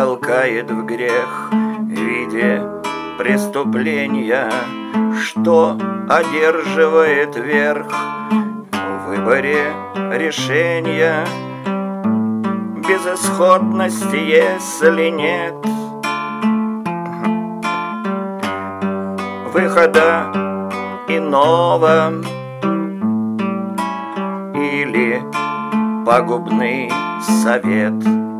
толкает в грех в виде преступления, что одерживает верх в выборе решения. Безысходности, если нет выхода иного, или пагубный совет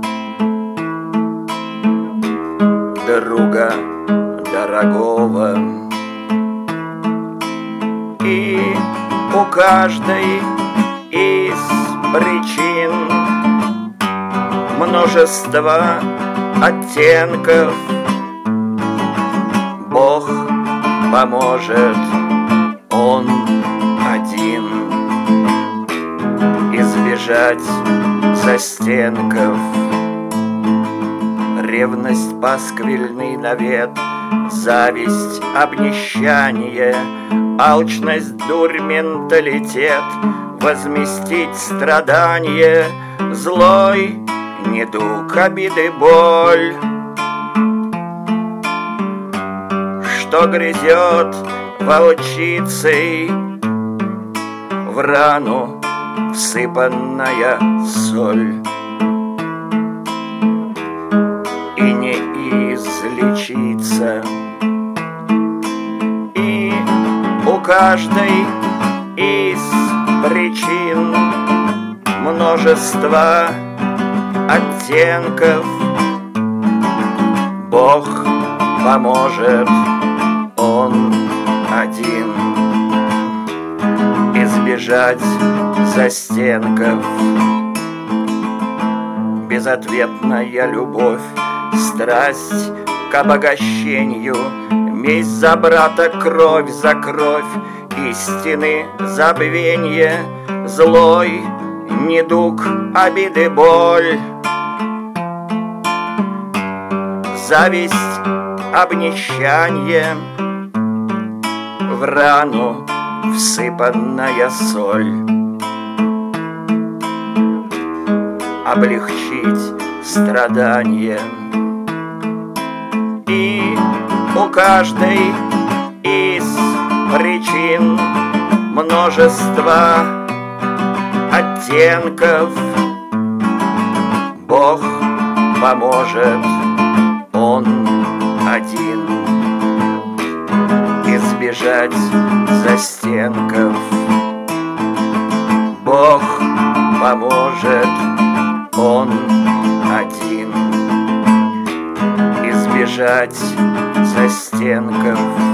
друга дорогого. И у каждой из причин множество оттенков. Бог поможет, Он один, избежать застенков. Ревность, пасквильный навет, зависть, обнищание, алчность, дурь, менталитет, возместить страдание, злой недуг, обиды, боль, что грызет волчицей в рану всыпанная соль, и не излечиться. И у каждой из причин множество оттенков. Бог поможет, Он один, избежать застенков. Безответная любовь, страсть к обогащению, месть за брата, кровь за кровь, истины забвенье, злой недуг, обиды, боль, зависть, обнищанье, в рану всыпанная соль. Облегчить страдания. И у каждой из причин множество оттенков. Бог поможет, Он один, избежать застенков. Бог поможет, Он один, избежать застенков.